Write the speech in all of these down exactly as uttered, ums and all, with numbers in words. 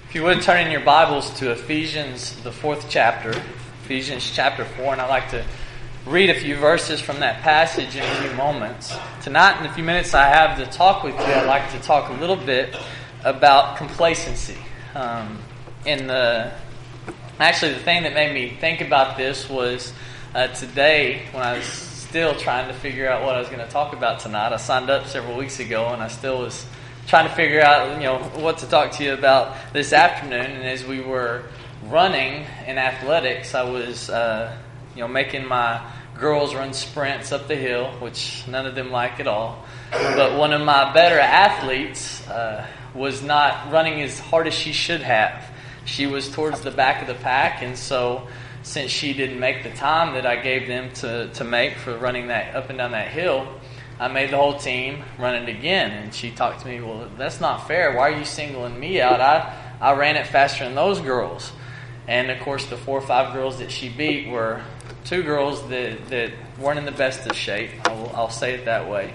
If you would turn in your Bibles to Ephesians, the fourth chapter, Ephesians chapter four, and I'd like to read a few verses from that passage in a few moments. Tonight, in the few minutes I have to talk with you, I'd like to talk a little bit about complacency. Um, in the actually, the thing that made me think about this was uh, today when I was still trying to figure out what I was going to talk about tonight. I signed up several weeks ago, and I still was trying to figure out, you know, what to talk to you about this afternoon. And as we were running in athletics, I was, uh, you know, making my girls run sprints up the hill, which none of them like at all. But one of my better athletes uh, was not running as hard as she should have. She was towards the back of the pack, and so since she didn't make the time that I gave them to, to make for running that up and down that hill, I made the whole team run it again. And she talked to me, well, that's not fair. Why are you singling me out? I, I ran it faster than those girls. And, of course, the four or five girls that she beat were two girls that, that weren't in the best of shape. I'll, I'll say it that way.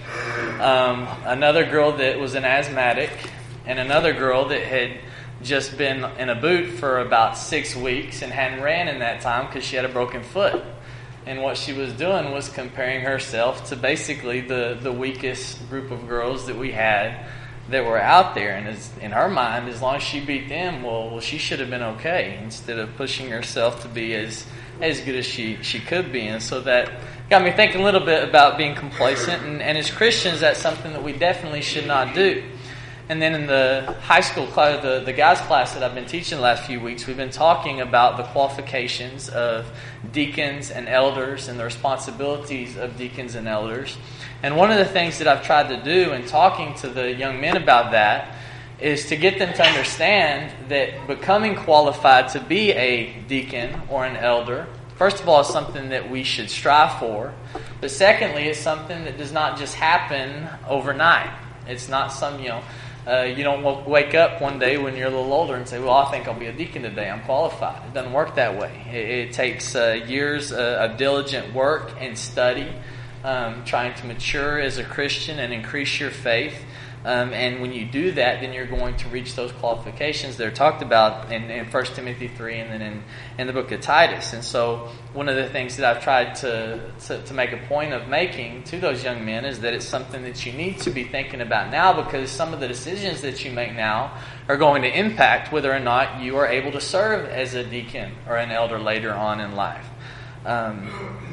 Um, another girl that was an asthmatic, and another girl that had just been in a boot for about six weeks and hadn't ran in that time because she had a broken foot. And what she was doing was comparing herself to basically the, the weakest group of girls that we had that were out there. And as, in her mind, as long as she beat them, well, well, she should have been okay, instead of pushing herself to be as as good as she, she could be. And so that got me thinking a little bit about being complacent. And, and as Christians, that's something that we definitely should not do. And then in the high school class, the, the guys class that I've been teaching the last few weeks, we've been talking about the qualifications of deacons and elders and the responsibilities of deacons and elders. And one of the things that I've tried to do in talking to the young men about that is to get them to understand that becoming qualified to be a deacon or an elder, first of all, is something that we should strive for. But secondly, it's something that does not just happen overnight. It's not some, you know, Uh, you don't wake up one day when you're a little older and say, well, I think I'll be a deacon today. I'm qualified. It doesn't work that way. It, it takes uh, years uh, of diligent work and study, um, trying to mature as a Christian and increase your faith. Um, and when you do that, then you're going to reach those qualifications that are talked about in, in First Timothy three and then in, in the book of Titus. And so one of the things that I've tried to, to, to make a point of making to those young men is that it's something that you need to be thinking about now, because some of the decisions that you make now are going to impact whether or not you are able to serve as a deacon or an elder later on in life. Um,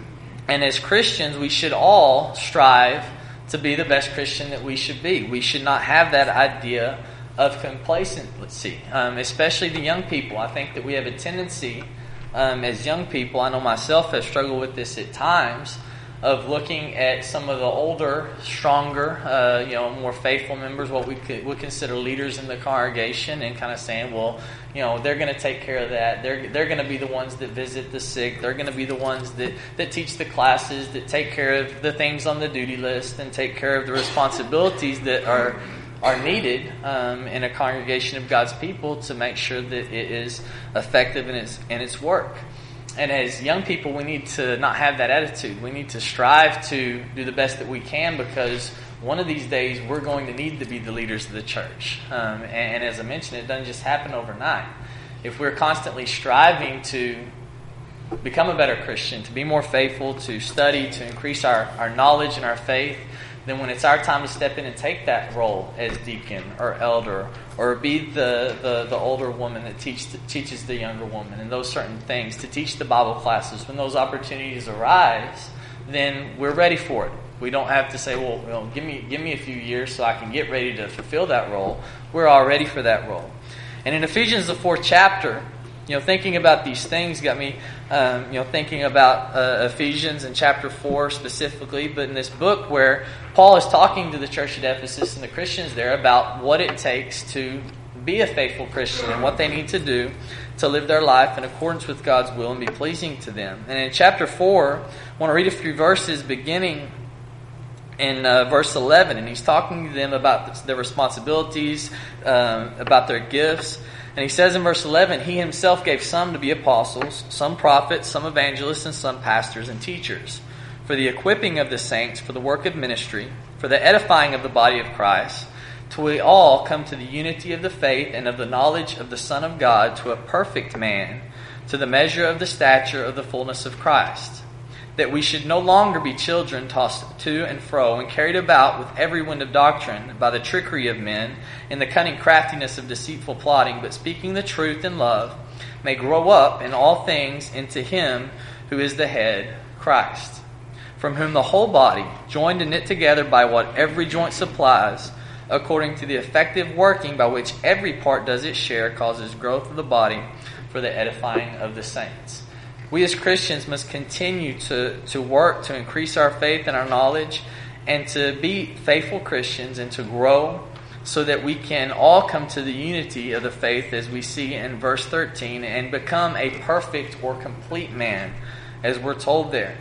and as Christians, we should all strive to be the best Christian that we should be. We should not have that idea of complacency, um, especially the young people. I think that we have a tendency um, as young people, I know myself have struggled with this at times, of looking at some of the older, stronger, uh, you know, more faithful members, what we could, would consider leaders in the congregation, and kind of saying, well, you know, they're going to take care of that. They're they're going to be the ones that visit the sick. They're going to be the ones that, that teach the classes, that take care of the things on the duty list, and take care of the responsibilities that are are needed um, in a congregation of God's people to make sure that it is effective in its in its work. And as young people, we need to not have that attitude. We need to strive to do the best that we can, because one of these days we're going to need to be the leaders of the church. Um, and, and as I mentioned, it doesn't just happen overnight. If we're constantly striving to become a better Christian, to be more faithful, to study, to increase our, our knowledge and our faith, then when it's our time to step in and take that role as deacon or elder, or be the, the, the older woman that teach, teaches the younger woman, and those certain things, to teach the Bible classes, when those opportunities arise, then we're ready for it. We don't have to say, well, you know, give me give me a few years so I can get ready to fulfill that role. We're all ready for that role. And in Ephesians, the fourth chapter, you know, thinking about these things got me, um, you know, thinking about uh, Ephesians in chapter four specifically, but in this book where Paul is talking to the church at Ephesus and the Christians there about what it takes to be a faithful Christian and what they need to do to live their life in accordance with God's will and be pleasing to them. And in chapter four, I want to read a few verses beginning in uh, verse eleven, and he's talking to them about their responsibilities, um, about their gifts. And he says in verse eleven, he himself gave some to be apostles, some prophets, some evangelists, and some pastors and teachers, for the equipping of the saints, for the work of ministry, for the edifying of the body of Christ, till we all come to the unity of the faith and of the knowledge of the Son of God, to a perfect man, to the measure of the stature of the fullness of Christ, that we should no longer be children tossed to and fro and carried about with every wind of doctrine by the trickery of men and the cunning craftiness of deceitful plotting, but speaking the truth in love, may grow up in all things into Him who is the head, Christ, from whom the whole body, joined and knit together by what every joint supplies, according to the effective working by which every part does its share, causes growth of the body for the edifying of the saints. We as Christians must continue to, to work to increase our faith and our knowledge, and to be faithful Christians and to grow, so that we can all come to the unity of the faith as we see in verse thirteen, and become a perfect or complete man, as we're told there.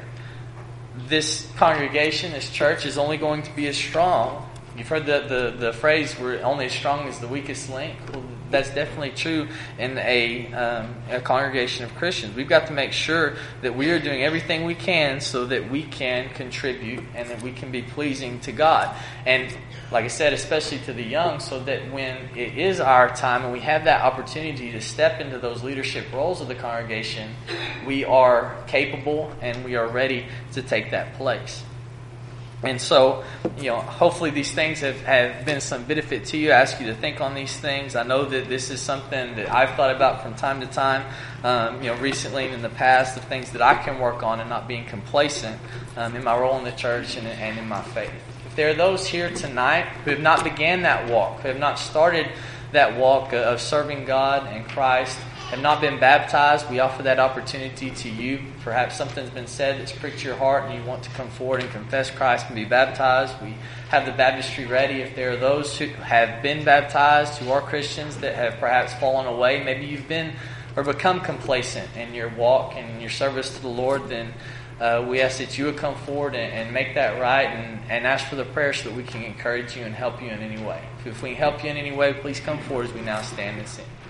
This congregation, this church, is only going to be as strong. You've heard the, the, the phrase, we're only as strong as the weakest link. Well, that's definitely true in a, um, a congregation of Christians. We've got to make sure that we are doing everything we can so that we can contribute and that we can be pleasing to God. And like I said, especially to the young, so that when it is our time and we have that opportunity to step into those leadership roles of the congregation, we are capable and we are ready to take that place. And so, you know, hopefully these things have, have been some benefit to you. I ask you to think on these things. I know that this is something that I've thought about from time to time, um, you know, recently and in the past, the things that I can work on and not being complacent um, in my role in the church and, and in my faith. If there are those here tonight who have not began that walk, who have not started that walk of serving God and Christ, have not been baptized, we offer that opportunity to you. Perhaps something's been said that's pricked your heart and you want to come forward and confess Christ and be baptized. We have the baptistry ready. If there are those who have been baptized, who are Christians, that have perhaps fallen away, maybe you've been or become complacent in your walk and your service to the Lord, then uh, we ask that you would come forward and, and make that right, and, and ask for the prayer so that we can encourage you and help you in any way. If we can help you in any way, please come forward as we now stand and sing.